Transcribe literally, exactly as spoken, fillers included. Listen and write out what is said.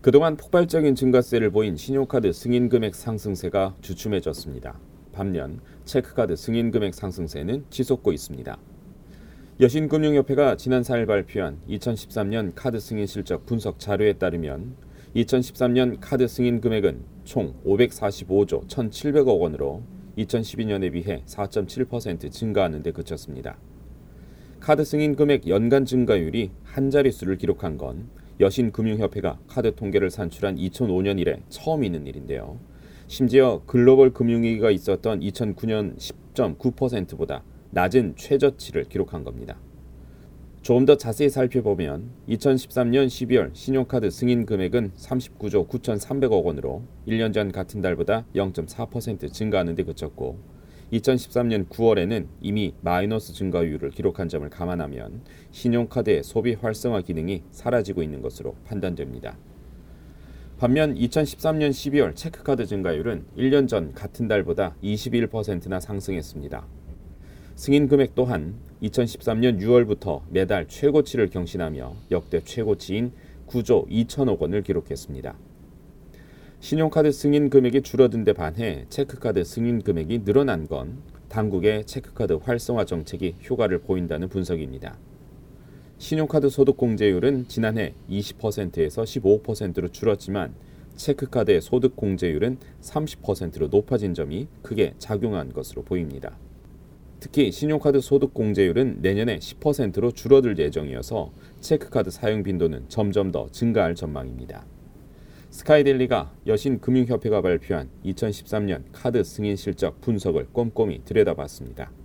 그동안 폭발적인 증가세를 보인 신용카드 승인금액 상승세가 주춤해졌습니다. 반면 체크카드 승인금액 상승세는 치솟고 있습니다. 여신금융협회가 지난 사 일 발표한 이천십삼 년 카드 승인 실적 분석 자료에 따르면 이천십삼 년 카드 승인 금액은 총 오백사십오조 천칠백억 원으로 이천십이 년에 비해 사 점 칠 퍼센트 증가하는 데 그쳤습니다. 카드 승인 금액 연간 증가율이 한 자릿수를 기록한 건 여신금융협회가 카드 통계를 산출한 이천오 년 이래 처음 있는 일인데요. 심지어 글로벌 금융위기가 있었던 이천구 년 십 점 구 퍼센트보다 낮은 최저치를 기록한 겁니다. 조금 더 자세히 살펴보면 이천십삼 년 십이 월 신용카드 승인 금액은 삼십구조 구천삼백억 원으로 일 년 전 같은 달보다 영 점 사 퍼센트 증가하는 데 그쳤고 이천십삼 년 구 월에는 이미 마이너스 증가율을 기록한 점을 감안하면 신용카드의 소비 활성화 기능이 사라지고 있는 것으로 판단됩니다. 반면 이천십삼 년 십이 월 체크카드 증가율은 일 년 전 같은 달보다 이십일 퍼센트나 상승했습니다. 승인 금액 또한 이천십삼 년 유 월부터 매달 최고치를 경신하며 역대 최고치인 구조 이천억 원을 기록했습니다. 신용카드 승인 금액이 줄어든 데 반해 체크카드 승인 금액이 늘어난 건 당국의 체크카드 활성화 정책이 효과를 보인다는 분석입니다. 신용카드 소득 공제율은 지난해 이십 퍼센트에서 십오 퍼센트로 줄었지만 체크카드의 소득 공제율은 삼십 퍼센트로 높아진 점이 크게 작용한 것으로 보입니다. 특히 신용카드 소득 공제율은 내년에 십 퍼센트로 줄어들 예정이어서 체크카드 사용 빈도는 점점 더 증가할 전망입니다. 스카이데일리가 여신금융협회가 발표한 이천십삼 년 카드 승인 실적 분석을 꼼꼼히 들여다봤습니다.